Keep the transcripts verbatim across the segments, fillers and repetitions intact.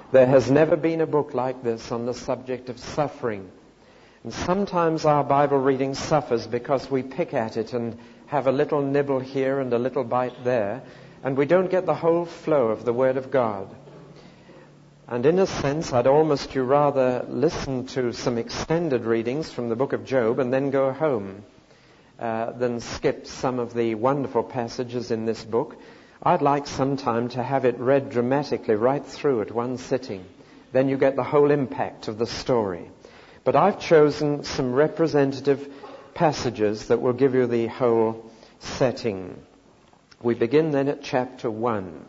There has never been a book like this on the subject of suffering. And sometimes our Bible reading suffers because we pick at it and have a little nibble here and a little bite there, and we don't get the whole flow of the Word of God. And in a sense, I'd almost you rather listen to some extended readings from the book of Job and then go home uh, than skip some of the wonderful passages in this book. I'd like sometime to have it read dramatically right through at one sitting. Then you get the whole impact of the story. But I've chosen some representative passages that will give you the whole setting. We begin then at chapter one.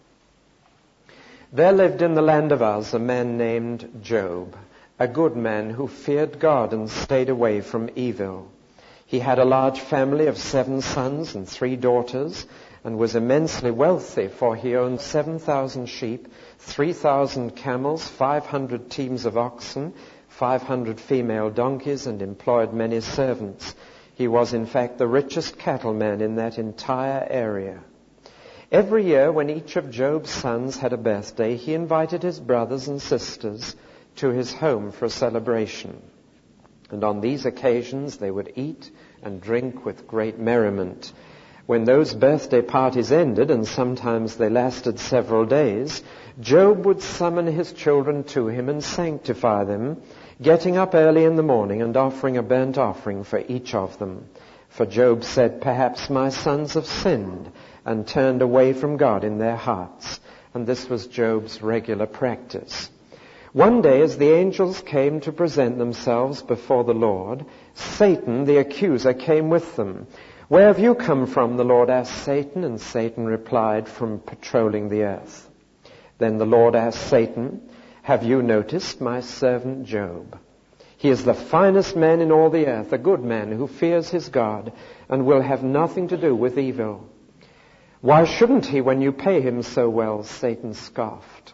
There lived in the land of Uz a man named Job, a good man who feared God and stayed away from evil. He had a large family of seven sons and three daughters, and was immensely wealthy, for he owned seven thousand sheep, three thousand camels, five hundred teams of oxen, five hundred female donkeys, and employed many servants. He was, in fact, the richest cattleman in that entire area. Every year, when each of Job's sons had a birthday, he invited his brothers and sisters to his home for a celebration. And on these occasions, they would eat and drink with great merriment. When those birthday parties ended, and sometimes they lasted several days, Job would summon his children to him and sanctify them, getting up early in the morning and offering a burnt offering for each of them. For Job said, "Perhaps my sons have sinned and turned away from God in their hearts." And this was Job's regular practice. One day, as the angels came to present themselves before the Lord, Satan, the accuser, came with them. "Where have you come from?" the Lord asked Satan, and Satan replied, "From patrolling the earth." Then the Lord asked Satan, "Have you noticed my servant Job? He is the finest man in all the earth, a good man who fears his God and will have nothing to do with evil." "Why shouldn't he when you pay him so well?" Satan scoffed.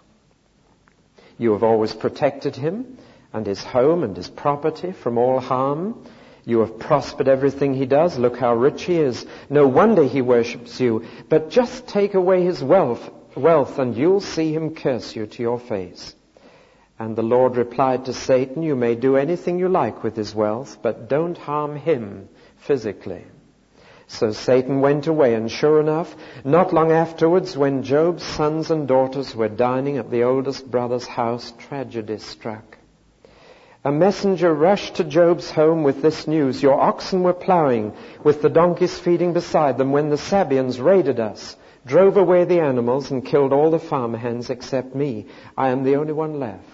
"You have always protected him and his home and his property from all harm. You have prospered everything he does. Look how rich he is. No wonder he worships you. But just take away his wealth, wealth and you'll see him curse you to your face." And the Lord replied to Satan, "You may do anything you like with his wealth, but don't harm him physically." So Satan went away, and sure enough, not long afterwards, when Job's sons and daughters were dining at the oldest brother's house, tragedy struck. A messenger rushed to Job's home with this news: "Your oxen were plowing, with the donkeys feeding beside them, when the Sabeans raided us, drove away the animals, and killed all the farmhands except me. I am the only one left."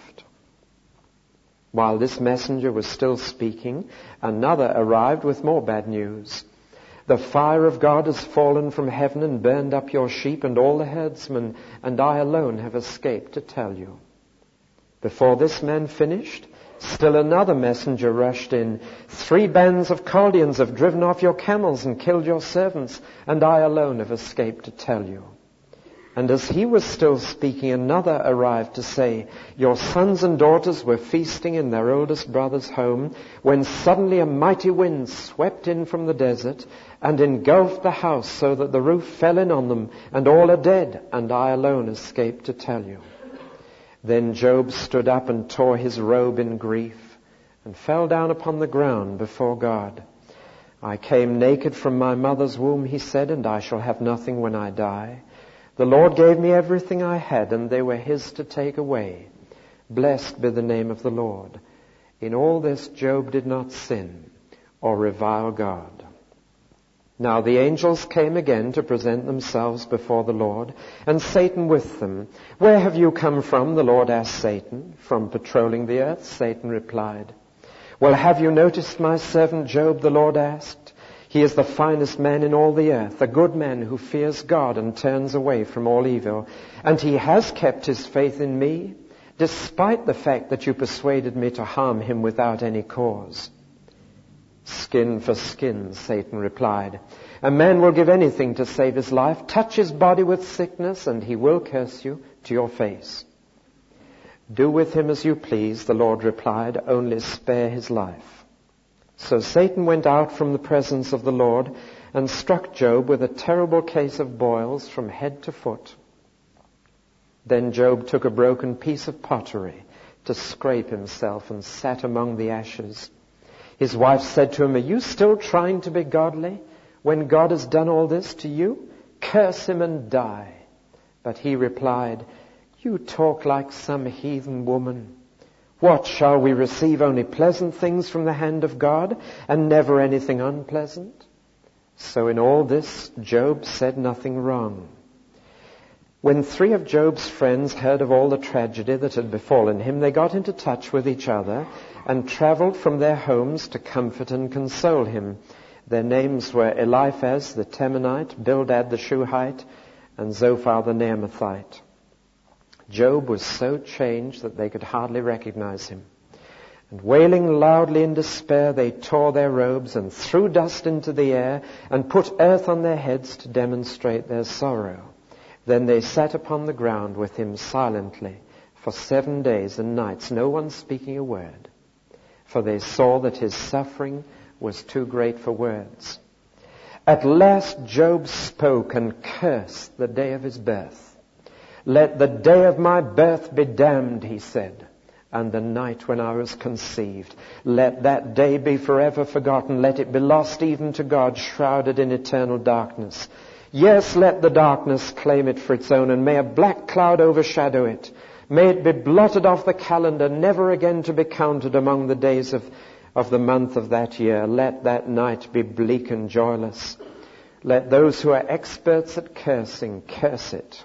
While this messenger was still speaking, another arrived with more bad news. "The fire of God has fallen from heaven and burned up your sheep and all the herdsmen, and I alone have escaped to tell you." Before this man finished, still another messenger rushed in. "Three bands of Chaldeans have driven off your camels and killed your servants, and I alone have escaped to tell you." And as he was still speaking, another arrived to say, "Your sons and daughters were feasting in their oldest brother's home, when suddenly a mighty wind swept in from the desert and engulfed the house, so that the roof fell in on them, and all are dead, and I alone escaped to tell you." Then Job stood up and tore his robe in grief and fell down upon the ground before God. "I came naked from my mother's womb," he said, "and I shall have nothing when I die. The Lord gave me everything I had, and they were his to take away. Blessed be the name of the Lord." In all this, Job did not sin or revile God. Now the angels came again to present themselves before the Lord, and Satan with them. "Where have you come from?" the Lord asked Satan. "From patrolling the earth," Satan replied. "Well, have you noticed my servant Job?" the Lord asked. "He is the finest man in all the earth, a good man who fears God and turns away from all evil. And he has kept his faith in me, despite the fact that you persuaded me to harm him without any cause." "Skin for skin," Satan replied. "A man will give anything to save his life. Touch his body with sickness, and he will curse you to your face." "Do with him as you please," the Lord replied, "only spare his life." So Satan went out from the presence of the Lord and struck Job with a terrible case of boils from head to foot. Then Job took a broken piece of pottery to scrape himself and sat among the ashes. His wife said to him, "Are you still trying to be godly when God has done all this to you? Curse him and die." But he replied, "You talk like some heathen woman. What, shall we receive only pleasant things from the hand of God and never anything unpleasant?" So in all this, Job said nothing wrong. When three of Job's friends heard of all the tragedy that had befallen him, they got into touch with each other and traveled from their homes to comfort and console him. Their names were Eliphaz the Temanite, Bildad the Shuhite, and Zophar the Naamathite. Job was so changed that they could hardly recognize him. And wailing loudly in despair, they tore their robes and threw dust into the air and put earth on their heads to demonstrate their sorrow. Then they sat upon the ground with him silently for seven days and nights, no one speaking a word, for they saw that his suffering was too great for words. At last Job spoke and cursed the day of his birth. "Let the day of my birth be damned," he said, "and the night when I was conceived. Let that day be forever forgotten. Let it be lost even to God, shrouded in eternal darkness. Yes, let the darkness claim it for its own, and may a black cloud overshadow it. May it be blotted off the calendar, never again to be counted among the days of, of the month of that year. Let that night be bleak and joyless. Let those who are experts at cursing curse it.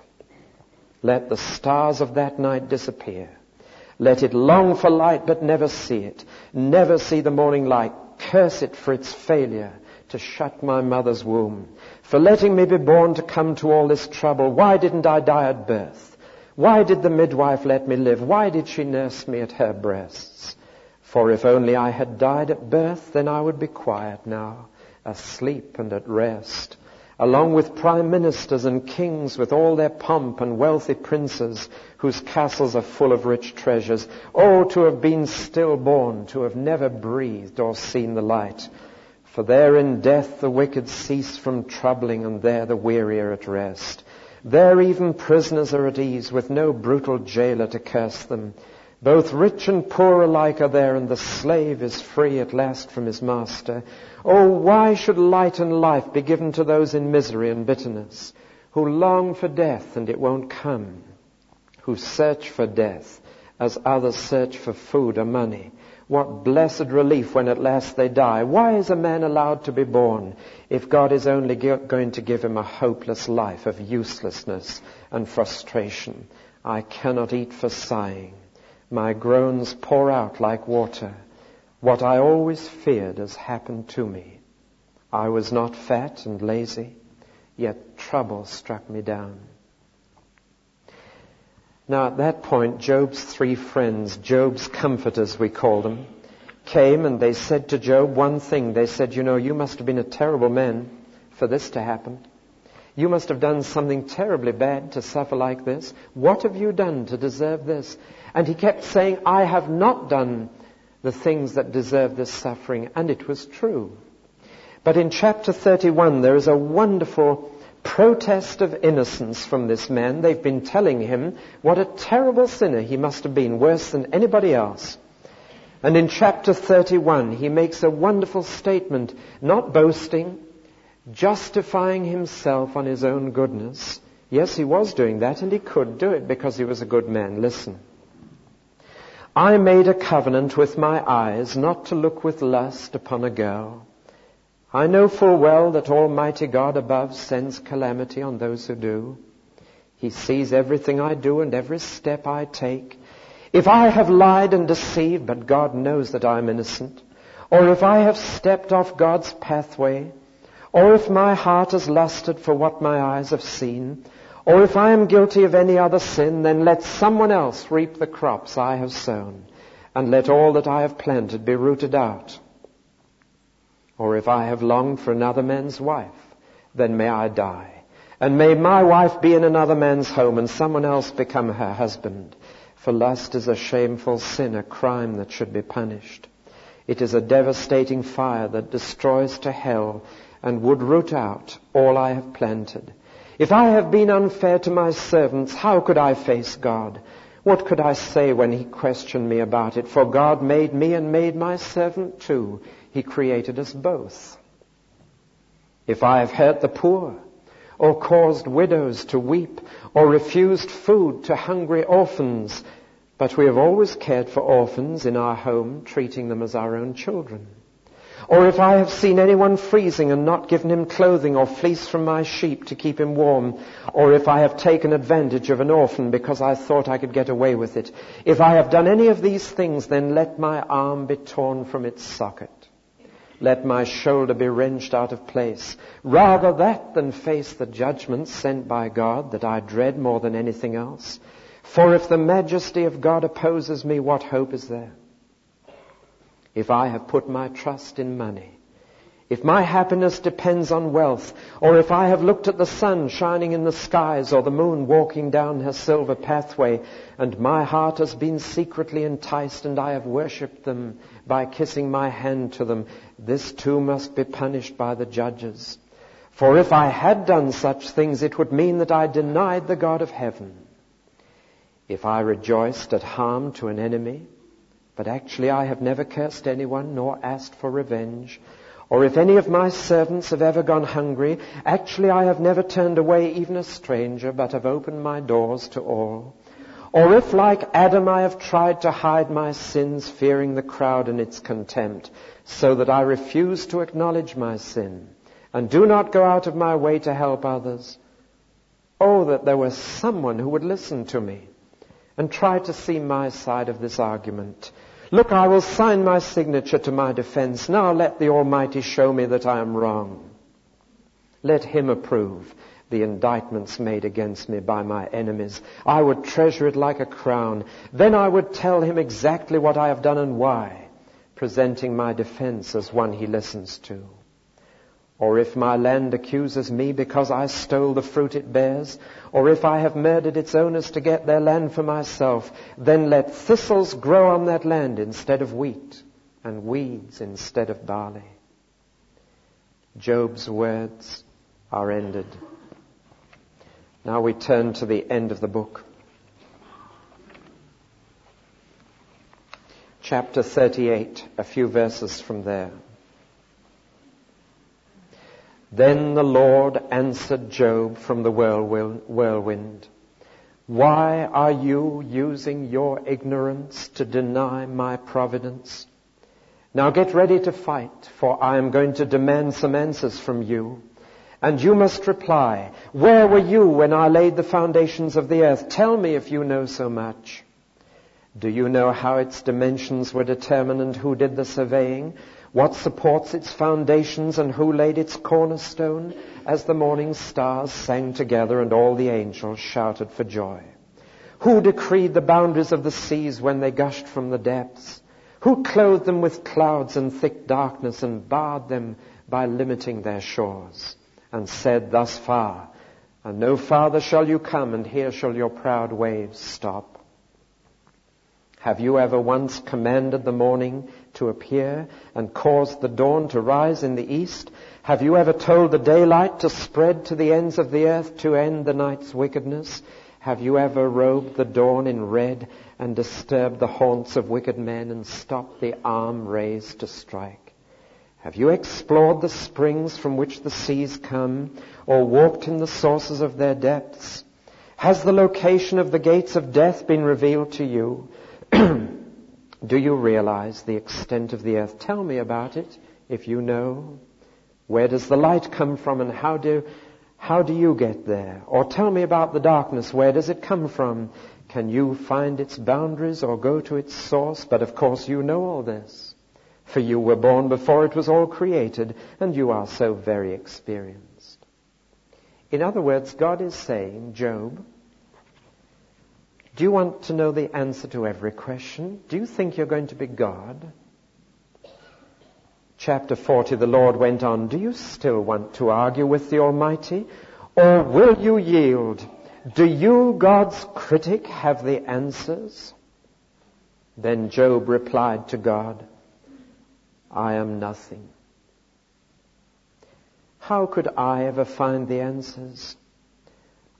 Let the stars of that night disappear. Let it long for light but never see it, never see the morning light. Curse it for its failure to shut my mother's womb, for letting me be born to come to all this trouble. Why didn't I die at birth? Why did the midwife let me live? Why did she nurse me at her breasts? For if only I had died at birth, then I would be quiet now, asleep and at rest, along with prime ministers and kings with all their pomp and wealthy princes whose castles are full of rich treasures. Oh, to have been stillborn, to have never breathed or seen the light. For there in death the wicked cease from troubling, and there the weary are at rest. There even prisoners are at ease, with no brutal jailer to curse them. Both rich and poor alike are there, and the slave is free at last from his master. Oh, why should light and life be given to those in misery and bitterness, who long for death and it won't come, who search for death as others search for food or money? What blessed relief when at last they die. Why is a man allowed to be born if God is only going to give him a hopeless life of uselessness and frustration? I cannot eat for sighing. My groans pour out like water. What I always feared has happened to me. I was not fat and lazy, yet trouble struck me down. Now at that point, Job's three friends, Job's comforters we call them, came and they said to Job one thing. They said, "You know, you must have been a terrible man for this to happen. You must have done something terribly bad to suffer like this. What have you done to deserve this?" And he kept saying, "I have not done the things that deserve this suffering." And it was true. But in chapter thirty-one, there is a wonderful protest of innocence from this man. They've been telling him what a terrible sinner he must have been, worse than anybody else. And in chapter thirty-one, he makes a wonderful statement, not boasting, justifying himself on his own goodness. Yes, he was doing that, and he could do it because he was a good man. Listen. "I made a covenant with my eyes not to look with lust upon a girl. I know full well that Almighty God above sends calamity on those who do. He sees everything I do and every step I take. If I have lied and deceived, but God knows that I am innocent, or if I have stepped off God's pathway, or if my heart has lusted for what my eyes have seen, or if I am guilty of any other sin, then let someone else reap the crops I have sown, and let all that I have planted be rooted out. Or if I have longed for another man's wife, then may I die, and may my wife be in another man's home, and someone else become her husband. For lust is a shameful sin, a crime that should be punished. It is a devastating fire that destroys to hell and would root out all I have planted. If I have been unfair to my servants, how could I face God? What could I say when he questioned me about it? For God made me and made my servant too. He created us both. If I have hurt the poor, or caused widows to weep, or refused food to hungry orphans, but we have always cared for orphans in our home, treating them as our own children. Or if I have seen anyone freezing and not given him clothing or fleece from my sheep to keep him warm, or if I have taken advantage of an orphan because I thought I could get away with it, if I have done any of these things, then let my arm be torn from its socket. Let my shoulder be wrenched out of place. Rather that than face the judgment sent by God that I dread more than anything else. For if the majesty of God opposes me, what hope is there? If I have put my trust in money, if my happiness depends on wealth, or if I have looked at the sun shining in the skies or the moon walking down her silver pathway, and my heart has been secretly enticed and I have worshipped them by kissing my hand to them, this too must be punished by the judges. For if I had done such things, it would mean that I denied the God of heaven. If I rejoiced at harm to an enemy, but actually I have never cursed anyone nor asked for revenge. Or if any of my servants have ever gone hungry, actually I have never turned away even a stranger, but have opened my doors to all. Or if, like Adam, I have tried to hide my sins, fearing the crowd and its contempt, so that I refuse to acknowledge my sin, and do not go out of my way to help others. Oh, that there was someone who would listen to me and try to see my side of this argument. Look, I will sign my signature to my defense. Now let the Almighty show me that I am wrong. Let him approve the indictments made against me by my enemies. I would treasure it like a crown. Then I would tell him exactly what I have done and why, presenting my defense as one he listens to. Or if my land accuses me because I stole the fruit it bears, or if I have murdered its owners to get their land for myself, then let thistles grow on that land instead of wheat, and weeds instead of barley. Job's words are ended. Now we turn to the end of the book. Chapter thirty-eight, a few verses from there. Then the Lord answered Job from the whirlwind, "Why are you using your ignorance to deny my providence? Now get ready to fight, for I am going to demand some answers from you. And you must reply, where were you when I laid the foundations of the earth? Tell me if you know so much. Do you know how its dimensions were determined and who did the surveying? What supports its foundations and who laid its cornerstone? As the morning stars sang together and all the angels shouted for joy. Who decreed the boundaries of the seas when they gushed from the depths? Who clothed them with clouds and thick darkness and barred them by limiting their shores? And said, thus far, and no farther shall you come, and here shall your proud waves stop. Have you ever once commanded the morning to appear and caused the dawn to rise in the east? Have you ever told the daylight to spread to the ends of the earth to end the night's wickedness? Have you ever robed the dawn in red and disturbed the haunts of wicked men and stopped the arm raised to strike? Have you explored the springs from which the seas come, or walked in the sources of their depths? Has the location of the gates of death been revealed to you? Do you realize the extent of the earth? Tell me about it, if you know. Where does the light come from, and how do, how do you get there? Or tell me about the darkness. Where does it come from? Can you find its boundaries or go to its source? But of course you know all this. For you were born before it was all created, and you are so very experienced. In other words, God is saying, Job, do you want to know the answer to every question? Do you think you're going to be God? Chapter forty, the Lord went on, do you still want to argue with the Almighty? Or will you yield? Do you, God's critic, have the answers? Then Job replied to God, I am nothing. How could I ever find the answers?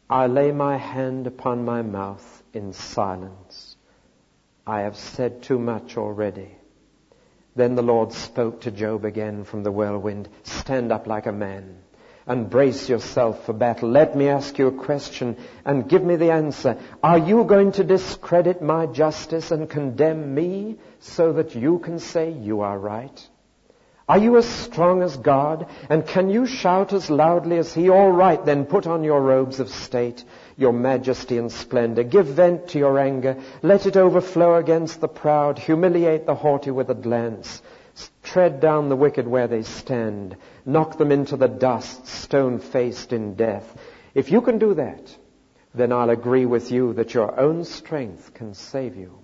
I lay my hand upon my mouth in silence. I have said too much already. Then the Lord spoke to Job again from the whirlwind. Stand up like a man and brace yourself for battle. Let me ask you a question and give me the answer. Are you going to discredit my justice and condemn me so that you can say you are right? Are you as strong as God? And can you shout as loudly as He? All right, then put on your robes of state, your majesty and splendor. Give vent to your anger. Let it overflow against the proud. Humiliate the haughty with a glance. Tread down the wicked where they stand. Knock them into the dust, stone-faced in death. If you can do that, then I'll agree with you that your own strength can save you.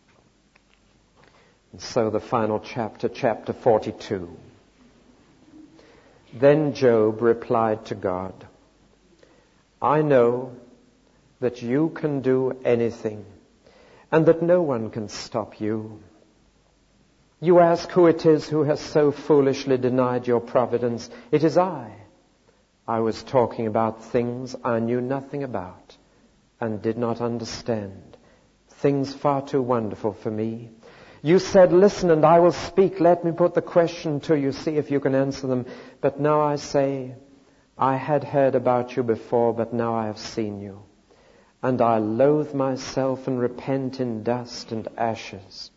And so the final chapter, chapter forty-two. Then Job replied to God, I know that you can do anything and that no one can stop you. You ask who it is who has so foolishly denied your providence. It is I. I was talking about things I knew nothing about and did not understand. Things far too wonderful for me. You said, listen and I will speak. Let me put the question to you. See if you can answer them. But now I say, I had heard about you before, but now I have seen you. And I loathe myself and repent in dust and ashes.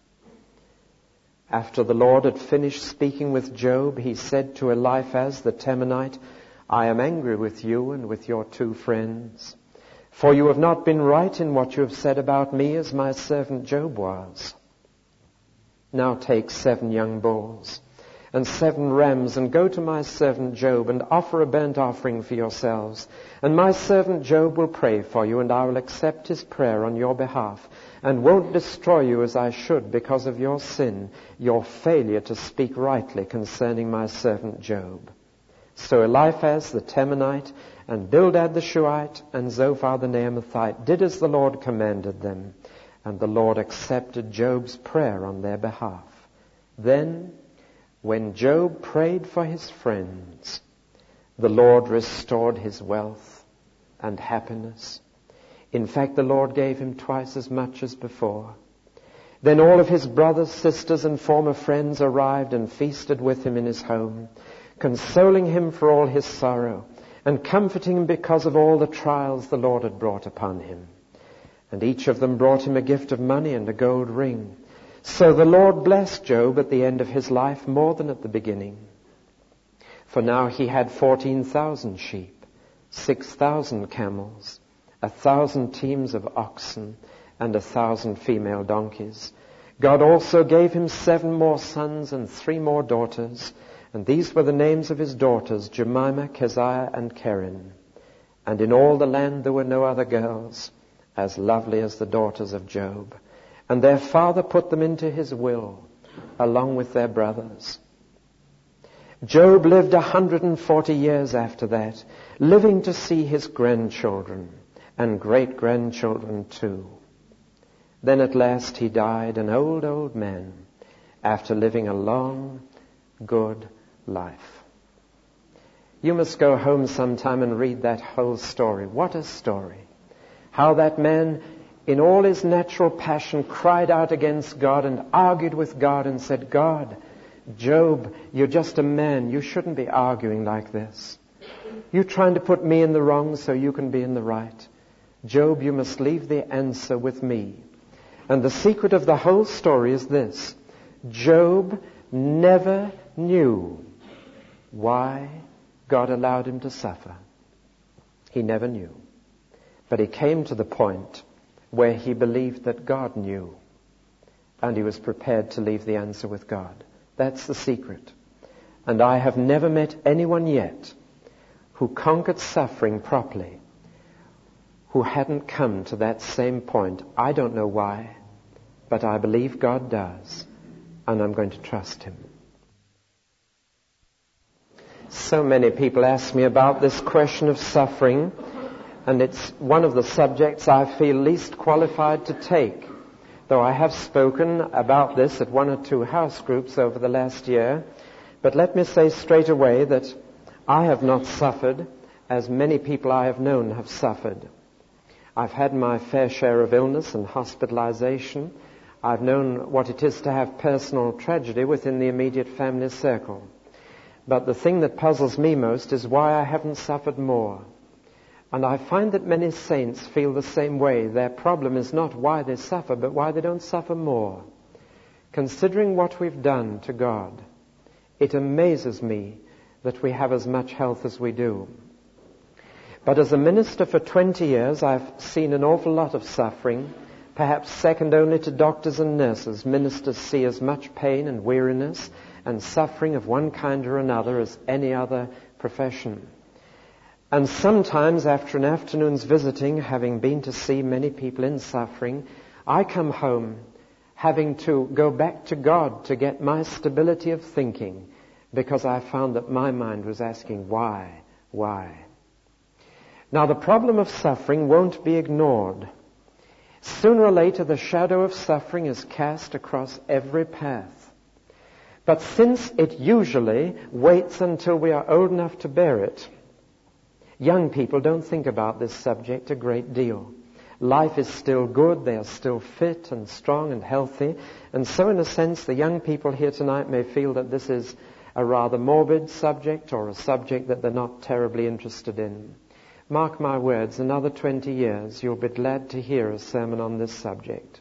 After the Lord had finished speaking with Job, he said to Eliphaz the Temanite, I am angry with you and with your two friends, for you have not been right in what you have said about me as my servant Job was. Now take seven young bulls and seven rams and go to my servant Job and offer a burnt offering for yourselves. And my servant Job will pray for you, and I will accept his prayer on your behalf and won't destroy you as I should because of your sin, your failure to speak rightly concerning my servant Job. So Eliphaz the Temanite and Bildad the Shuhite and Zophar the Naamathite did as the Lord commanded them, and the Lord accepted Job's prayer on their behalf. Then, when Job prayed for his friends, the Lord restored his wealth and happiness. In fact, the Lord gave him twice as much as before. Then all of his brothers, sisters, and former friends arrived and feasted with him in his home, consoling him for all his sorrow and comforting him because of all the trials the Lord had brought upon him. And each of them brought him a gift of money and a gold ring. So the Lord blessed Job at the end of his life more than at the beginning. For now he had fourteen thousand sheep, six thousand camels, a thousand teams of oxen, and a thousand female donkeys. God also gave him seven more sons and three more daughters, and these were the names of his daughters, Jemimah, Keziah, and Kerin. And in all the land there were no other girls as lovely as the daughters of Job. And their father put them into his will, along with their brothers. Job lived a hundred and forty years after that, living to see his grandchildren and great-grandchildren too. Then at last he died, an old, old man, after living a long, good life. You must go home sometime and read that whole story. What a story. How that man, in all his natural passion, cried out against God and argued with God and said, God, Job, you're just a man. You shouldn't be arguing like this. You're trying to put me in the wrong so you can be in the right. Job, you must leave the answer with me. And the secret of the whole story is this. Job never knew why God allowed him to suffer. He never knew. But he came to the point where he believed that God knew, and he was prepared to leave the answer with God. That's the secret. And I have never met anyone yet who conquered suffering properly who hadn't come to that same point. I don't know why, but I believe God does, and I'm going to trust him. So many people ask me about this question of suffering, and it's one of the subjects I feel least qualified to take, though I have spoken about this at one or two house groups over the last year. But let me say straight away that I have not suffered, as many people I have known have suffered. I've had my fair share of illness and hospitalization. I've known what it is to have personal tragedy within the immediate family circle. But the thing that puzzles me most is why I haven't suffered more. And I find that many saints feel the same way. Their problem is not why they suffer, but why they don't suffer more. Considering what we've done to God, it amazes me that we have as much health as we do. But as a minister for twenty years, I've seen an awful lot of suffering, perhaps second only to doctors and nurses. Ministers see as much pain and weariness and suffering of one kind or another as any other profession. And sometimes after an afternoon's visiting, having been to see many people in suffering, I come home having to go back to God to get my stability of thinking, because I found that my mind was asking, why, why? Now, the problem of suffering won't be ignored. Sooner or later, the shadow of suffering is cast across every path. But since it usually waits until we are old enough to bear it, young people don't think about this subject a great deal. Life is still good, they are still fit and strong and healthy, and so in a sense the young people here tonight may feel that this is a rather morbid subject or a subject that they're not terribly interested in. Mark my words, another twenty years you'll be glad to hear a sermon on this subject.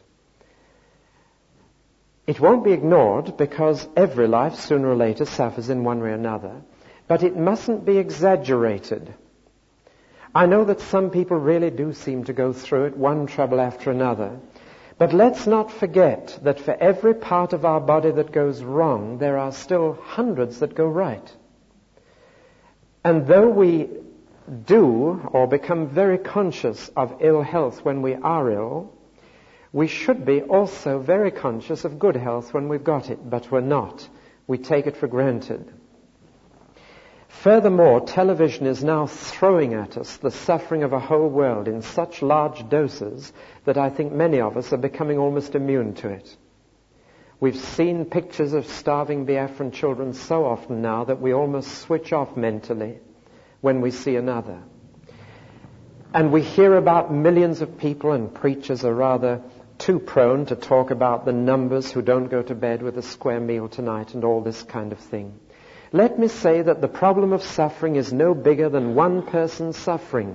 It won't be ignored because every life sooner or later suffers in one way or another, but it mustn't be exaggerated. I know that some people really do seem to go through it, one trouble after another. But let's not forget that for every part of our body that goes wrong, there are still hundreds that go right. And though we do or become very conscious of ill health when we are ill, we should be also very conscious of good health when we've got it, but we're not. We take it for granted. Furthermore, television is now throwing at us the suffering of a whole world in such large doses that I think many of us are becoming almost immune to it. We've seen pictures of starving Biafran children so often now that we almost switch off mentally when we see another. And we hear about millions of people, and preachers are rather too prone to talk about the numbers who don't go to bed with a square meal tonight and all this kind of thing. Let me say that the problem of suffering is no bigger than one person's suffering.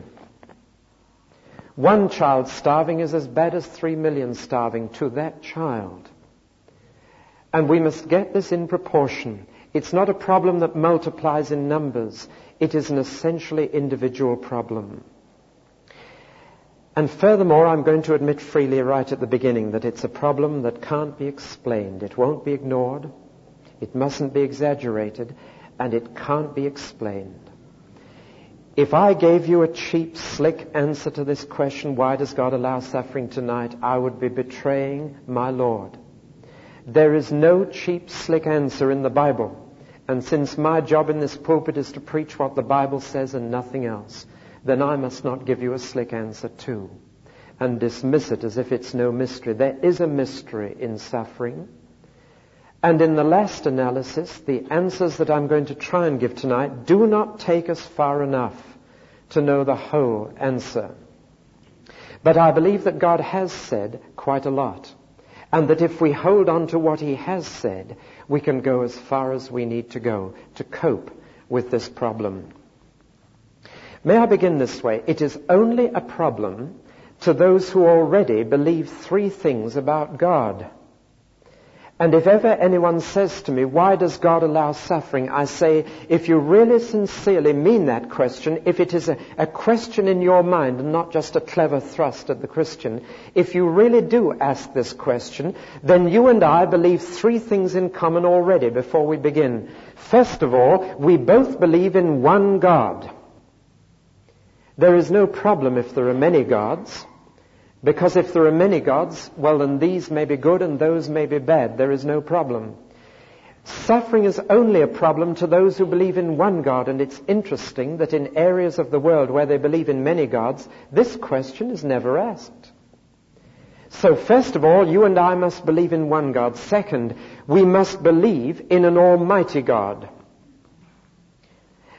One child starving is as bad as three million starving to that child. And we must get this in proportion. It's not a problem that multiplies in numbers. It is an essentially individual problem. And furthermore, I'm going to admit freely right at the beginning that it's a problem that can't be explained. It won't be ignored. It mustn't be exaggerated, and it can't be explained. If I gave you a cheap, slick answer to this question, why does God allow suffering tonight, I would be betraying my Lord. There is no cheap, slick answer in the Bible. And since my job in this pulpit is to preach what the Bible says and nothing else, then I must not give you a slick answer too and dismiss it as if it's no mystery. There is a mystery in suffering. And in the last analysis, the answers that I'm going to try and give tonight do not take us far enough to know the whole answer. But I believe that God has said quite a lot, and that if we hold on to what He has said, we can go as far as we need to go to cope with this problem. May I begin this way? It is only a problem to those who already believe three things about God. And if ever anyone says to me, why does God allow suffering? I say, if you really sincerely mean that question, if it is a, a question in your mind and not just a clever thrust at the Christian, if you really do ask this question, then you and I believe three things in common already before we begin. First of all, we both believe in one God. There is no problem if there are many gods. Because if there are many gods, well, then these may be good and those may be bad. There is no problem. Suffering is only a problem to those who believe in one God. And it's interesting that in areas of the world where they believe in many gods, this question is never asked. So first of all, you and I must believe in one God. Second, we must believe in an almighty God.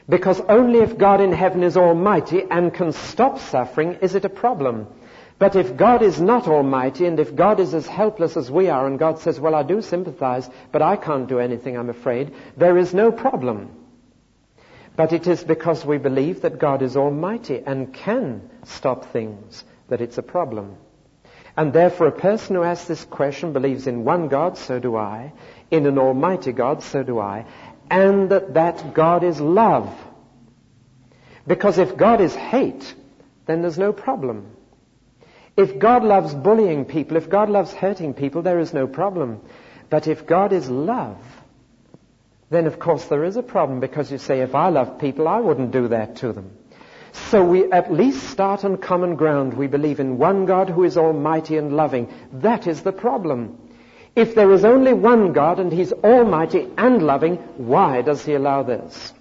Because only if God in heaven is almighty and can stop suffering is it a problem. But if God is not almighty, and if God is as helpless as we are, and God says, well, I do sympathize, but I can't do anything, I'm afraid, there is no problem. But it is because we believe that God is almighty and can stop things that it's a problem. And therefore a person who asks this question believes in one God, so do I, in an almighty God, so do I, and that that God is love. Because if God is hate, then there's no problem. If God loves bullying people, if God loves hurting people, there is no problem. But if God is love, then of course there is a problem, because you say, if I love people, I wouldn't do that to them. So we at least start on common ground. We believe in one God who is almighty and loving. That is the problem. If there is only one God and He's almighty and loving, why does He allow this?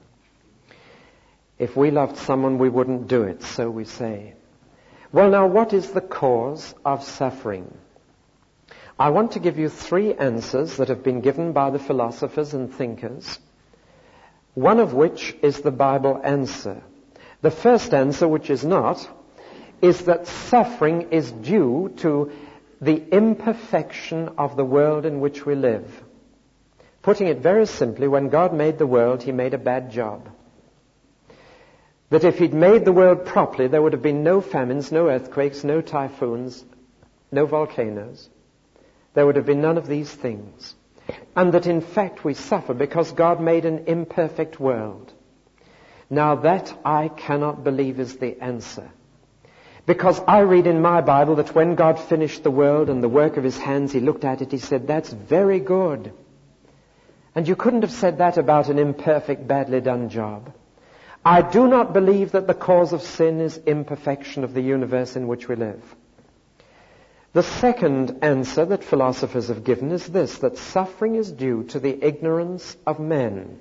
If we loved someone, we wouldn't do it, so we say. Well, now, what is the cause of suffering? I want to give you three answers that have been given by the philosophers and thinkers, one of which is the Bible answer. The first answer, which is not, is that suffering is due to the imperfection of the world in which we live. Putting it very simply, when God made the world, He made a bad job. That if He'd made the world properly, there would have been no famines, no earthquakes, no typhoons, no volcanoes. There would have been none of these things. And that in fact we suffer because God made an imperfect world. Now that I cannot believe is the answer. Because I read in my Bible that when God finished the world and the work of His hands, He looked at it, He said, that's very good. And you couldn't have said that about an imperfect, badly done job. I do not believe that the cause of sin is imperfection of the universe in which we live. The second answer that philosophers have given is this, that suffering is due to the ignorance of men.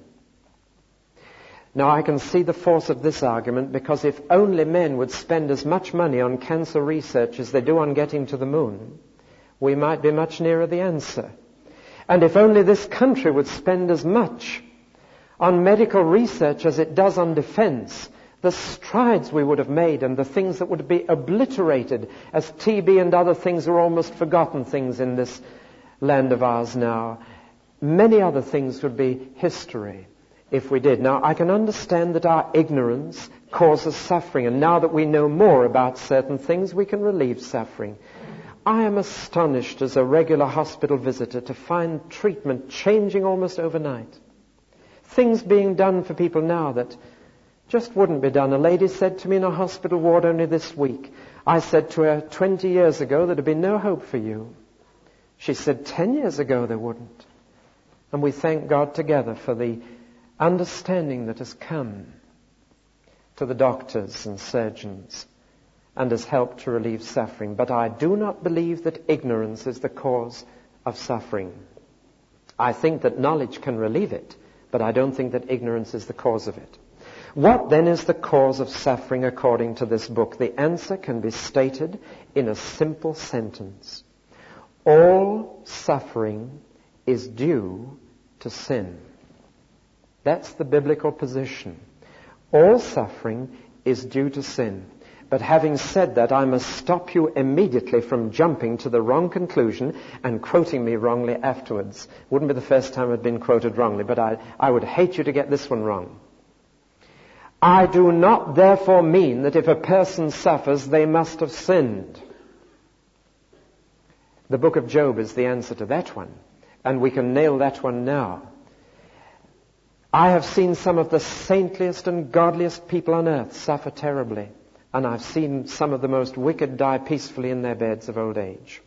Now I can see the force of this argument, because if only men would spend as much money on cancer research as they do on getting to the moon, we might be much nearer the answer. And if only this country would spend as much on medical research as it does on defense, the strides we would have made and the things that would be obliterated, as T B and other things are almost forgotten things in this land of ours now. Many other things would be history if we did. Now, I can understand that our ignorance causes suffering, and now that we know more about certain things, we can relieve suffering. I am astonished as a regular hospital visitor to find treatment changing almost overnight. Things being done for people now that just wouldn't be done. A lady said to me in a hospital ward only this week, I said to her, twenty years ago there'd have been no hope for you. She said, ten years ago there wouldn't. And we thank God together for the understanding that has come to the doctors and surgeons and has helped to relieve suffering. But I do not believe that ignorance is the cause of suffering. I think that knowledge can relieve it, but I don't think that ignorance is the cause of it. What then is the cause of suffering according to this book? The answer can be stated in a simple sentence. All suffering is due to sin. That's the biblical position. All suffering is due to sin. But having said that, I must stop you immediately from jumping to the wrong conclusion and quoting me wrongly afterwards. Wouldn't be the first time I'd been quoted wrongly, but I, I would hate you to get this one wrong. I do not therefore mean that if a person suffers, they must have sinned. The book of Job is the answer to that one, and we can nail that one now. I have seen some of the saintliest and godliest people on earth suffer terribly, and I've seen some of the most wicked die peacefully in their beds of old age.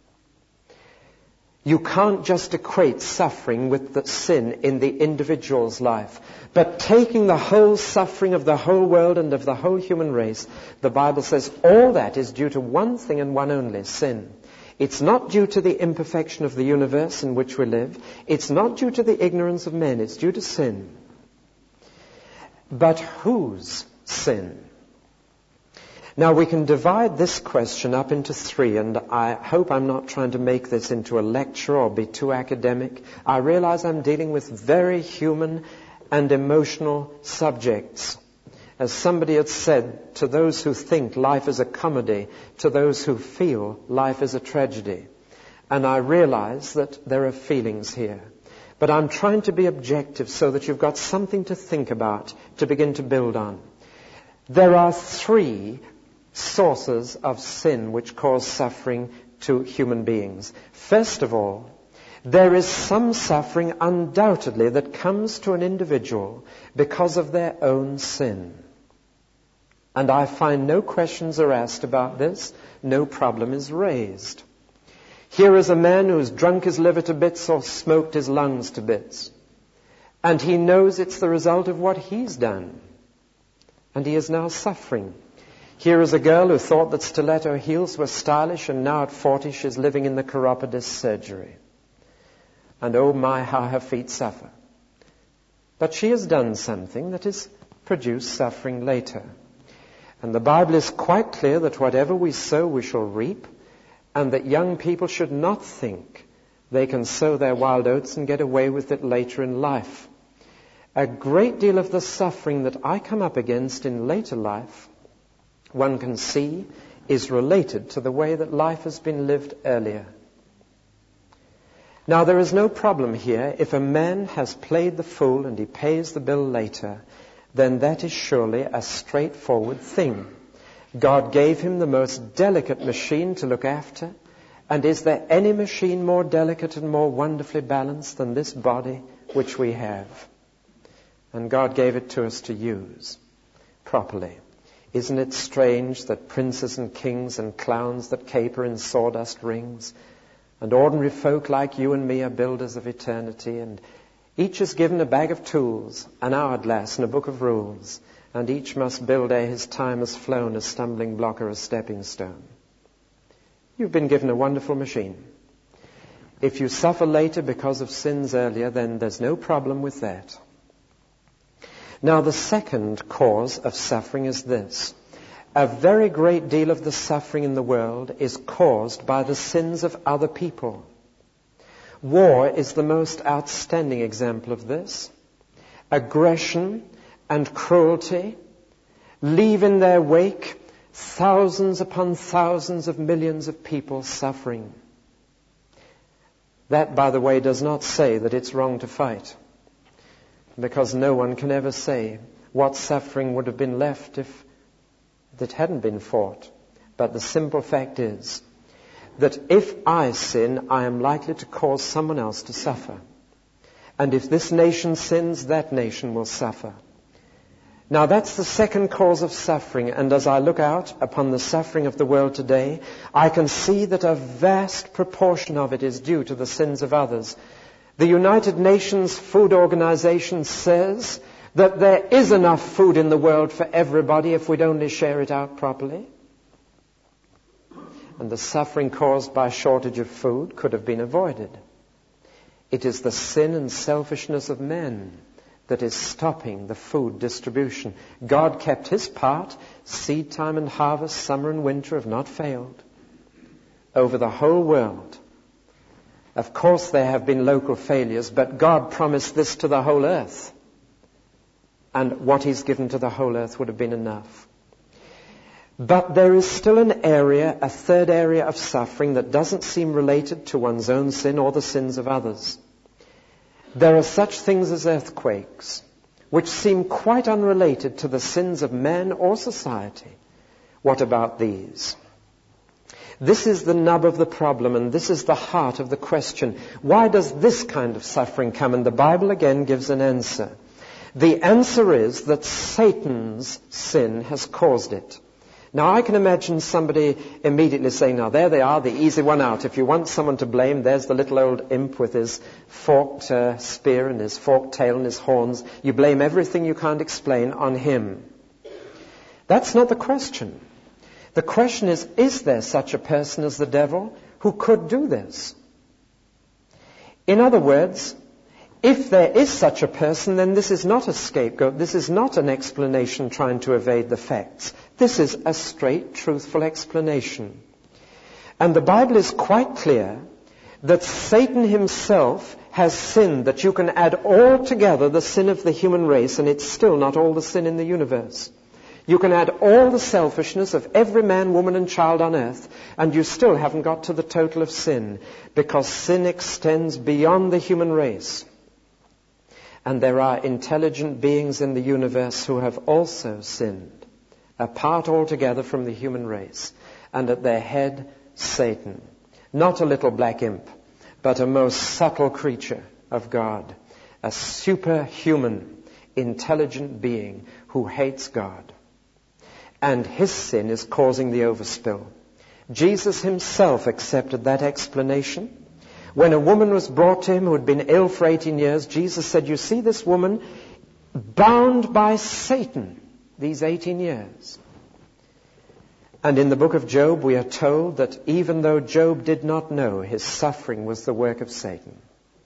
You can't just equate suffering with the sin in the individual's life. But taking the whole suffering of the whole world and of the whole human race, the Bible says all that is due to one thing and one only, sin. It's not due to the imperfection of the universe in which we live. It's not due to the ignorance of men. It's due to sin. But whose sin? Now, we can divide this question up into three, and I hope I'm not trying to make this into a lecture or be too academic. I realize I'm dealing with very human and emotional subjects. As somebody had said, to those who think life is a comedy, to those who feel life is a tragedy. And I realize that there are feelings here. But I'm trying to be objective so that you've got something to think about, to begin to build on. There are three sources of sin which cause suffering to human beings. First of all, there is some suffering undoubtedly that comes to an individual because of their own sin. And I find no questions are asked about this, no problem is raised. Here is a man who's drunk his liver to bits or smoked his lungs to bits. And he knows it's the result of what he's done. And he is now suffering. Here is a girl who thought that stiletto heels were stylish, and now at forty she's living in the chiropodist surgery. And oh my, how her feet suffer. But she has done something that has produced suffering later. And the Bible is quite clear that whatever we sow we shall reap, and that young people should not think they can sow their wild oats and get away with it later in life. A great deal of the suffering that I come up against in later life, one can see, is related to the way that life has been lived earlier. Now, there is no problem here. If a man has played the fool and he pays the bill later, then that is surely a straightforward thing. God gave him the most delicate machine to look after. And is there any machine more delicate and more wonderfully balanced than this body which we have? And God gave it to us to use properly. Isn't it strange that princes and kings and clowns that caper in sawdust rings, and ordinary folk like you and me are builders of eternity, and each is given a bag of tools, an hourglass and a book of rules, and each must build ere his time has flown, a stumbling block or a stepping stone. You've been given a wonderful machine. If you suffer later because of sins earlier, then there's no problem with that. Now, the second cause of suffering is this. A very great deal of the suffering in the world is caused by the sins of other people. War is the most outstanding example of this. Aggression and cruelty leave in their wake thousands upon thousands of millions of people suffering. That, by the way, does not say that it's wrong to fight, because no one can ever say what suffering would have been left if it hadn't been fought. But the simple fact is that if I sin, I am likely to cause someone else to suffer. And if this nation sins, that nation will suffer. Now, that's the second cause of suffering. And as I look out upon the suffering of the world today, I can see that a vast proportion of it is due to the sins of others. The United Nations Food Organization says that there is enough food in the world for everybody if we'd only share it out properly. And the suffering caused by shortage of food could have been avoided. It is the sin and selfishness of men that is stopping the food distribution. God kept his part. Seed time and harvest, summer and winter have not failed over the whole world. Of course, there have been local failures, but God promised this to the whole earth. And what he's given to the whole earth would have been enough. But there is still an area, a third area of suffering that doesn't seem related to one's own sin or the sins of others. There are such things as earthquakes, which seem quite unrelated to the sins of man or society. What about these? This is the nub of the problem, and this is the heart of the question. Why does this kind of suffering come? And the Bible again gives an answer. The answer is that Satan's sin has caused it. Now, I can imagine somebody immediately saying, now, there they are, the easy one out. If you want someone to blame, there's the little old imp with his forked uh, spear and his forked tail and his horns. You blame everything you can't explain on him. That's not the question. The question is, is there such a person as the devil who could do this? In other words, if there is such a person, then this is not a scapegoat. This is not an explanation trying to evade the facts. This is a straight, truthful explanation. And the Bible is quite clear that Satan himself has sinned, that you can add all together the sin of the human race and it's still not all the sin in the universe. You can add all the selfishness of every man, woman and child on earth and you still haven't got to the total of sin, because sin extends beyond the human race. And there are intelligent beings in the universe who have also sinned, apart altogether from the human race, and at their head, Satan. Not a little black imp, but a most subtle creature of God, a superhuman, intelligent being who hates God. And his sin is causing the overspill. Jesus himself accepted that explanation. When a woman was brought to him who had been ill for eighteen years, Jesus said, you see this woman bound by Satan these eighteen years. And in the book of Job, we are told that even though Job did not know, his suffering was the work of Satan.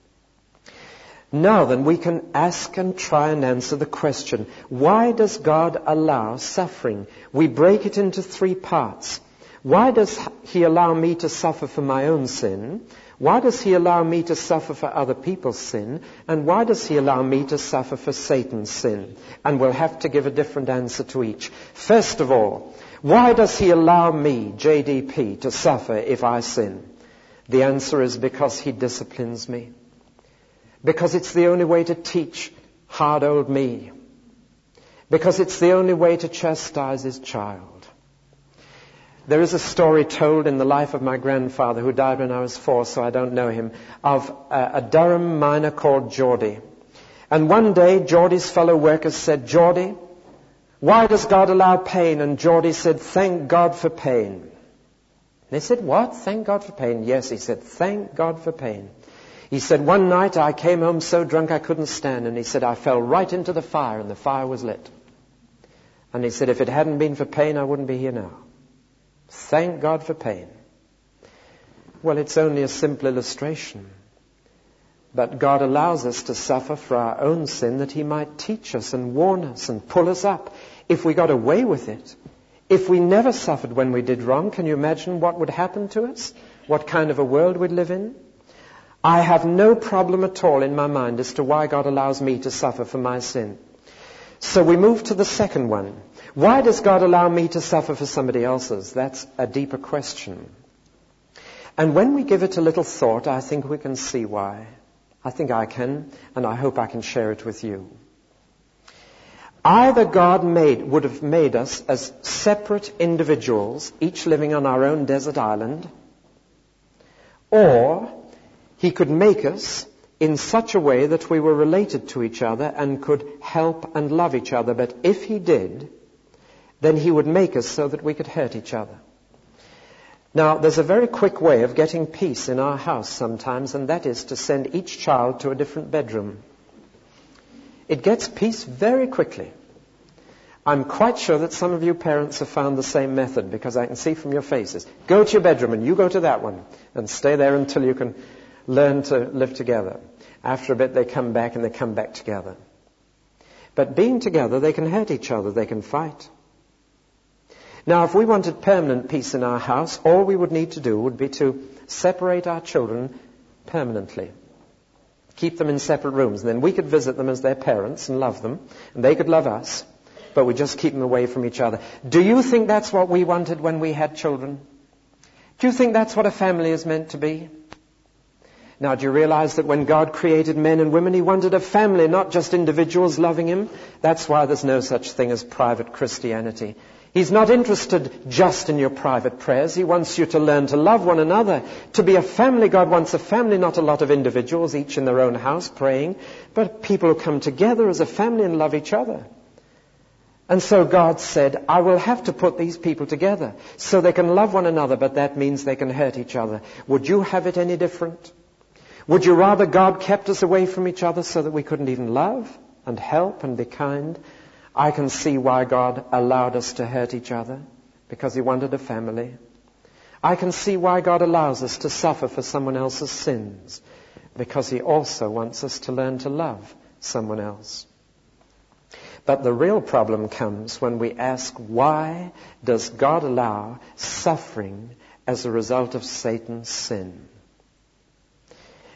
Now then, we can ask and try and answer the question, why does God allow suffering? We break it into three parts. Why does he allow me to suffer for my own sin? Why does he allow me to suffer for other people's sin? And why does he allow me to suffer for Satan's sin? And we'll have to give a different answer to each. First of all, why does he allow me, J D P, to suffer if I sin? The answer is because he disciplines me. Because it's the only way to teach hard old me. Because it's the only way to chastise his child. There is a story told in the life of my grandfather, who died when I was four, so I don't know him, of a, a Durham miner called Geordie. And one day, Geordie's fellow workers said, Geordie, why does God allow pain? And Geordie said, thank God for pain. They said, what? Thank God for pain? Yes, he said, thank God for pain. He said, one night I came home so drunk I couldn't stand. And he said, I fell right into the fire and the fire was lit. And he said, if it hadn't been for pain, I wouldn't be here now. Thank God for pain. Well, it's only a simple illustration. But God allows us to suffer for our own sin that he might teach us and warn us and pull us up. If we got away with it, if we never suffered when we did wrong, can you imagine what would happen to us? What kind of a world we'd live in? I have no problem at all in my mind as to why God allows me to suffer for my sin. So we move to the second one. Why does God allow me to suffer for somebody else's? That's a deeper question. And when we give it a little thought, I think we can see why. I think I can, and I hope I can share it with you. Either God made, would have made us as separate individuals, each living on our own desert island, or he could make us in such a way that we were related to each other and could help and love each other. But if he did, then he would make us so that we could hurt each other. Now, there's a very quick way of getting peace in our house sometimes, and that is to send each child to a different bedroom. It gets peace very quickly. I'm quite sure that some of you parents have found the same method, because I can see from your faces. Go to your bedroom and you go to that one and stay there until you can learn to live together. After a bit they come back and they come back together. But being together, they can hurt each other, they can fight. Now, if we wanted permanent peace in our house, all we would need to do would be to separate our children permanently. Keep them in separate rooms, and then we could visit them as their parents and love them, and they could love us, but we just keep them away from each other. Do you think that's what we wanted when we had children? Do you think that's what a family is meant to be? Now, do you realize that when God created men and women, he wanted a family, not just individuals loving him? That's why there's no such thing as private Christianity. He's not interested just in your private prayers. He wants you to learn to love one another. To be a family, God wants a family, not a lot of individuals, each in their own house praying, but people who come together as a family and love each other. And so God said, I will have to put these people together so they can love one another, but that means they can hurt each other. Would you have it any different? Would you rather God kept us away from each other so that we couldn't even love and help and be kind? I can see why God allowed us to hurt each other, because he wanted a family. I can see why God allows us to suffer for someone else's sins, because he also wants us to learn to love someone else. But the real problem comes when we ask, why does God allow suffering as a result of Satan's sin?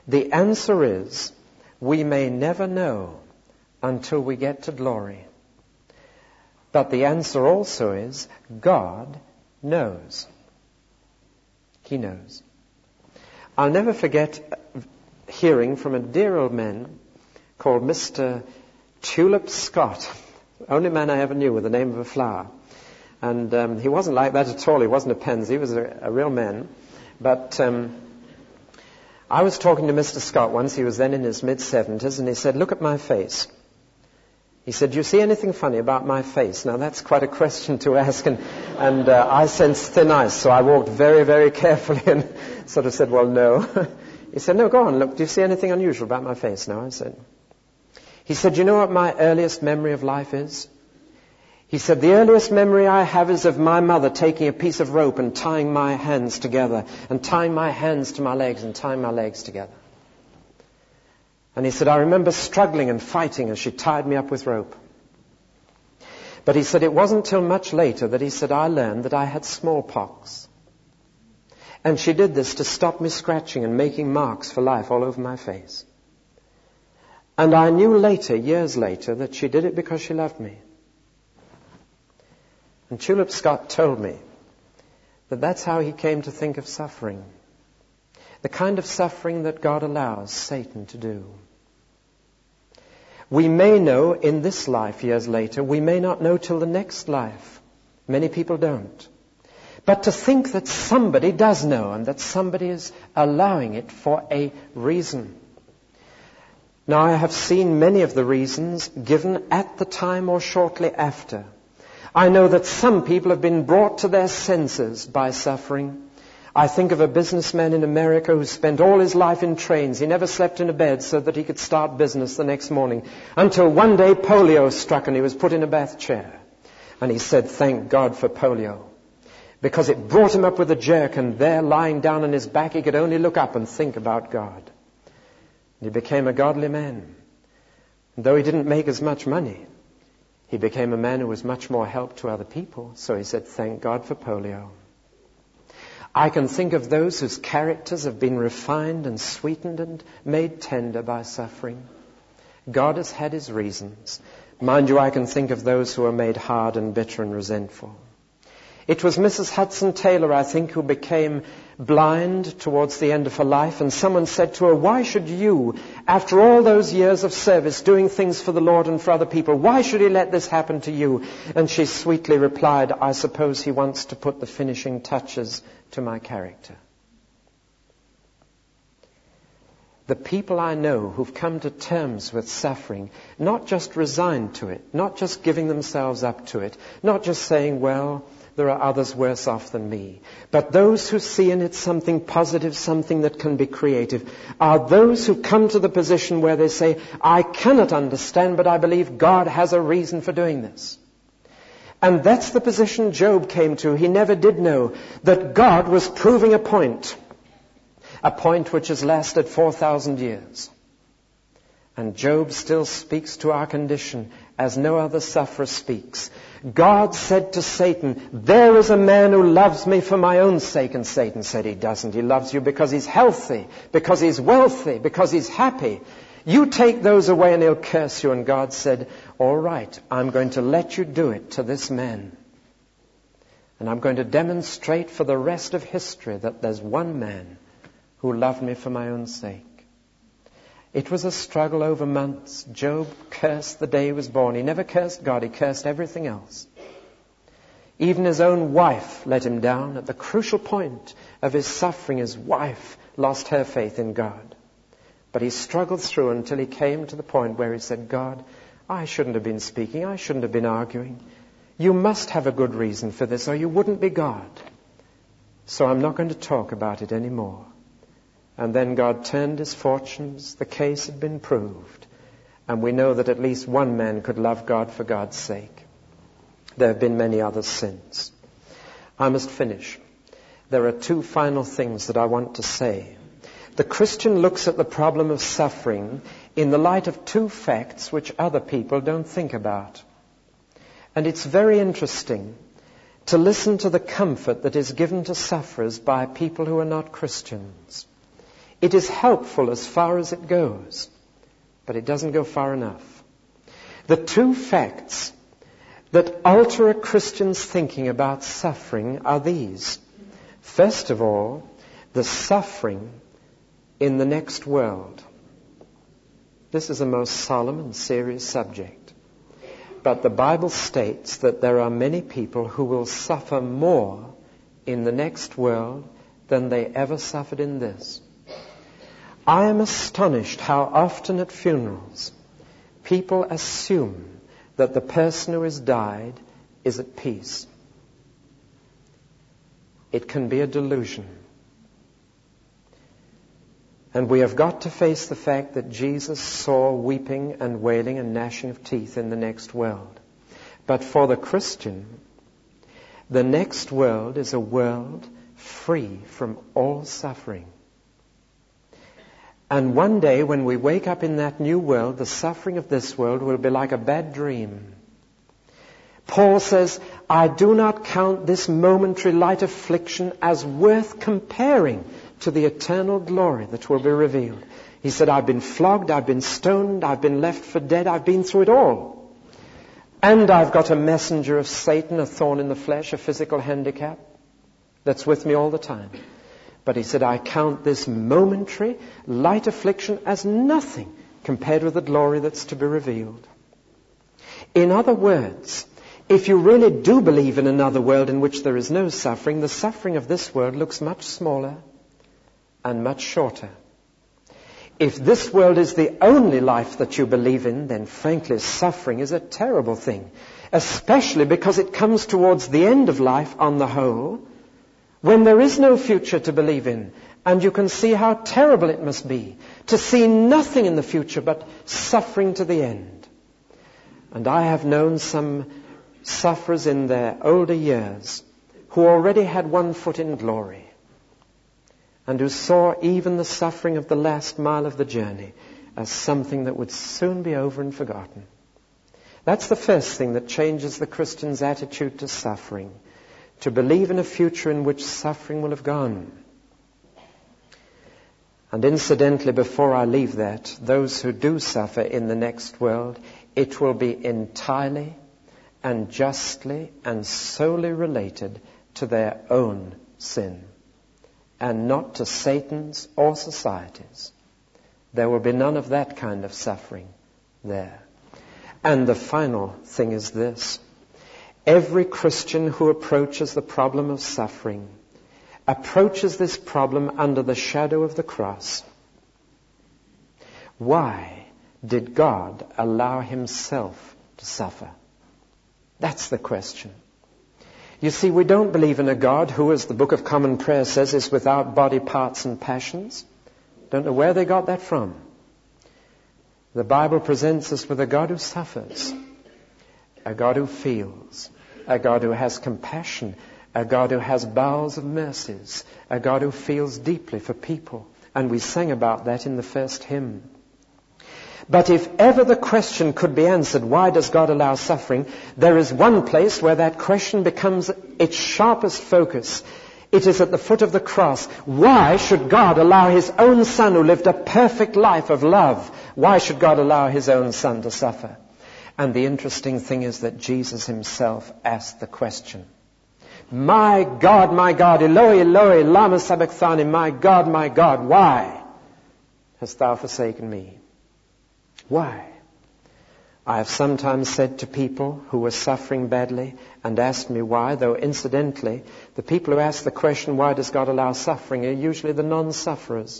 The answer is, we may never know until we get to glory. But the answer also is, God knows. He knows. I'll never forget hearing from a dear old man called Mister Tulip Scott, only man I ever knew with the name of a flower. And um, he wasn't like that at all. He wasn't a pansy. He was a, a real man. But um, I was talking to Mister Scott once. He was then in his mid-seventies, and he said, look at my face. He said, do you see anything funny about my face? Now, that's quite a question to ask, and, and uh, I sensed thin ice, so I walked very, very carefully and sort of said, well, no. He said, no, go on, look, do you see anything unusual about my face? No, I said. He said, you know what my earliest memory of life is? He said, the earliest memory I have is of my mother taking a piece of rope and tying my hands together, and tying my hands to my legs and tying my legs together. And he said, I remember struggling and fighting as she tied me up with rope. But he said, it wasn't till much later that he said, I learned that I had smallpox. And she did this to stop me scratching and making marks for life all over my face. And I knew later, years later, that she did it because she loved me. And Tulip Scott told me that that's how he came to think of suffering. The kind of suffering that God allows Satan to do. We may know in this life years later, we may not know till the next life. Many people don't. But to think that somebody does know and that somebody is allowing it for a reason. Now, I have seen many of the reasons given at the time or shortly after. I know that some people have been brought to their senses by suffering. I think of a businessman in America who spent all his life in trains. He never slept in a bed so that he could start business the next morning. Until one day polio struck and he was put in a bath chair. And he said, thank God for polio. Because it brought him up with a jerk, and there lying down on his back he could only look up and think about God. And he became a godly man. And though he didn't make as much money, he became a man who was much more help to other people. So he said, thank God for polio. I can think of those whose characters have been refined and sweetened and made tender by suffering. God has had his reasons. Mind you, I can think of those who are made hard and bitter and resentful. It was Missus Hudson Taylor, I think, who became blind towards the end of her life, and someone said to her, why should you, after all those years of service, doing things for the Lord and for other people, why should he let this happen to you? And she sweetly replied, I suppose he wants to put the finishing touches to my character. The people I know who've come to terms with suffering, not just resigned to it, not just giving themselves up to it, not just saying, well, there are others worse off than me, but those who see in it something positive, something that can be creative, are those who come to the position where they say, I cannot understand, but I believe God has a reason for doing this. And that's the position Job came to. He never did know that God was proving a point. A point which has lasted four thousand years. And Job still speaks to our condition as no other sufferer speaks. God said to Satan, there is a man who loves me for my own sake. And Satan said, he doesn't. He loves you because he's healthy, because he's wealthy, because he's happy. You take those away and he'll curse you. And God said, all right, I'm going to let you do it to this man. And I'm going to demonstrate for the rest of history that there's one man who loved me for my own sake. It was a struggle over months. Job cursed the day he was born. He never cursed God. He cursed everything else. Even his own wife let him down. At the crucial point of his suffering, his wife lost her faith in God. But he struggled through until he came to the point where he said, God, I shouldn't have been speaking. I shouldn't have been arguing. You must have a good reason for this, or you wouldn't be God. So I'm not going to talk about it anymore. And then God turned his fortunes. The case had been proved. And we know that at least one man could love God for God's sake. There have been many others since. I must finish. There are two final things that I want to say. The Christian looks at the problem of suffering in the light of two facts which other people don't think about. And it's very interesting to listen to the comfort that is given to sufferers by people who are not Christians. It is helpful as far as it goes, but it doesn't go far enough. The two facts that alter a Christian's thinking about suffering are these. First of all, the suffering in the next world. This is a most solemn and serious subject. But the Bible states that there are many people who will suffer more in the next world than they ever suffered in this. I am astonished how often at funerals people assume that the person who has died is at peace. It can be a delusion. And we have got to face the fact that Jesus saw weeping and wailing and gnashing of teeth in the next world. But for the Christian, the next world is a world free from all suffering. And one day when we wake up in that new world, the suffering of this world will be like a bad dream. Paul says, I do not count this momentary light affliction as worth comparing to the eternal glory that will be revealed. He said, I've been flogged, I've been stoned, I've been left for dead, I've been through it all. And I've got a messenger of Satan, a thorn in the flesh, a physical handicap that's with me all the time. But he said, I count this momentary light affliction as nothing compared with the glory that's to be revealed. In other words, if you really do believe in another world in which there is no suffering, the suffering of this world looks much smaller and much shorter. If this world is the only life that you believe in, then frankly, suffering is a terrible thing, especially because it comes towards the end of life on the whole, when there is no future to believe in, and you can see how terrible it must be to see nothing in the future but suffering to the end. And I have known some sufferers in their older years who already had one foot in glory and who saw even the suffering of the last mile of the journey as something that would soon be over and forgotten. That's the first thing that changes the Christian's attitude to suffering, to believe in a future in which suffering will have gone. And incidentally, before I leave that, those who do suffer in the next world, it will be entirely and justly and solely related to their own sin, and not to Satan's or society's. There will be none of that kind of suffering there. And the final thing is this. Every Christian who approaches the problem of suffering approaches this problem under the shadow of the cross. Why did God allow himself to suffer? That's the question. You see, we don't believe in a God who, as the Book of Common Prayer says, is without body parts and passions. Don't know where they got that from. The Bible presents us with a God who suffers, a God who feels, a God who has compassion, a God who has bowels of mercies, a God who feels deeply for people. And we sang about that in the first hymn. But if ever the question could be answered, why does God allow suffering? There is one place where that question becomes its sharpest focus. It is at the foot of the cross. Why should God allow his own Son, who lived a perfect life of love, why should God allow his own Son to suffer? And the interesting thing is that Jesus himself asked the question. My God, my God, Eloi, Eloi, lama sabachthani, my God, my God, why hast thou forsaken me? Why? I have sometimes said to people who were suffering badly and asked me why, though incidentally, the people who ask the question, why does God allow suffering, are usually the non-sufferers.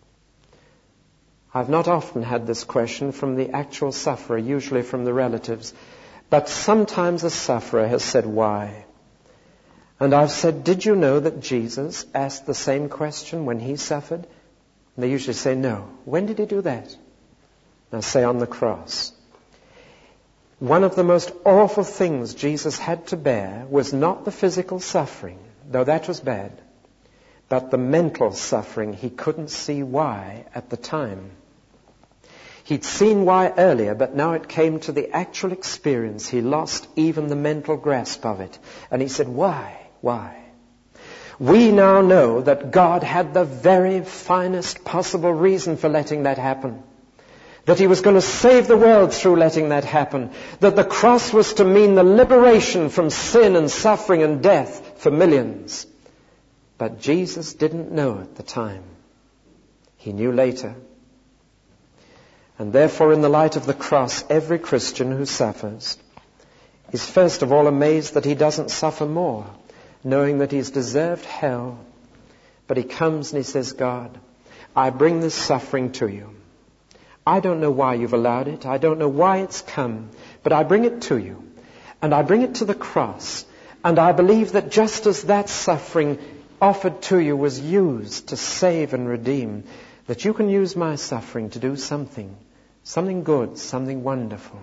I've not often had this question from the actual sufferer, usually from the relatives, but sometimes a sufferer has said why. And I've said, did you know that Jesus asked the same question when he suffered? And they usually say no. When did he do that? Now say on the cross. One of the most awful things Jesus had to bear was not the physical suffering, though that was bad, but the mental suffering. He couldn't see why at the time. He'd seen why earlier, but now it came to the actual experience. He lost even the mental grasp of it. And he said, why? Why? We now know that God had the very finest possible reason for letting that happen. That he was going to save the world through letting that happen. That the cross was to mean the liberation from sin and suffering and death for millions. But Jesus didn't know at the time. He knew later. And therefore, in the light of the cross, every Christian who suffers is first of all amazed that he doesn't suffer more, knowing that he's deserved hell. But he comes and he says, God, I bring this suffering to you. I don't know why you've allowed it. I don't know why it's come. But I bring it to you. And I bring it to the cross. And I believe that just as that suffering offered to you was used to save and redeem, that you can use my suffering to do something, something good, something wonderful.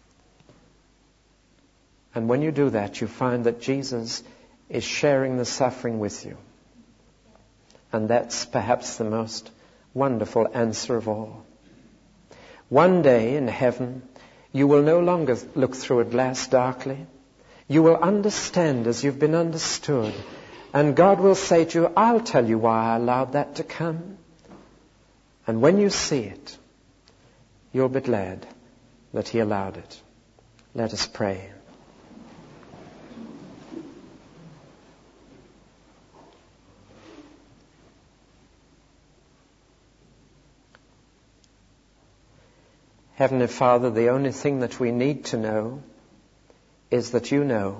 And when you do that, you find that Jesus is sharing the suffering with you. And that's perhaps the most wonderful answer of all. One day in heaven, you will no longer look through a glass darkly. You will understand as you've been understood. And God will say to you, I'll tell you why I allowed that to come. And when you see it, you'll be glad that he allowed it. Let us pray. Heavenly Father, the only thing that we need to know is that you know.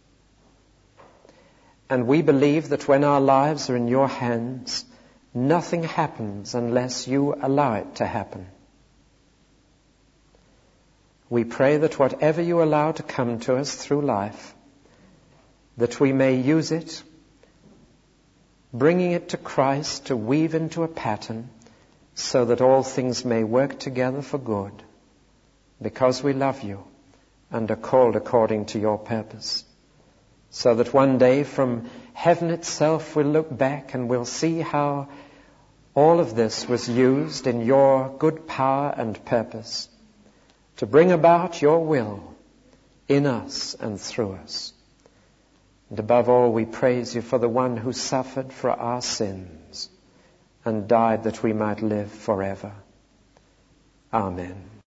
And we believe that when our lives are in your hands, nothing happens unless you allow it to happen. We pray that whatever you allow to come to us through life, that we may use it, bringing it to Christ to weave into a pattern, so that all things may work together for good, because we love you and are called according to your purpose. So that one day from heaven itself we'll look back and we'll see how all of this was used in your good power and purpose to bring about your will in us and through us. And above all, we praise you for the one who suffered for our sins and died that we might live forever. Amen.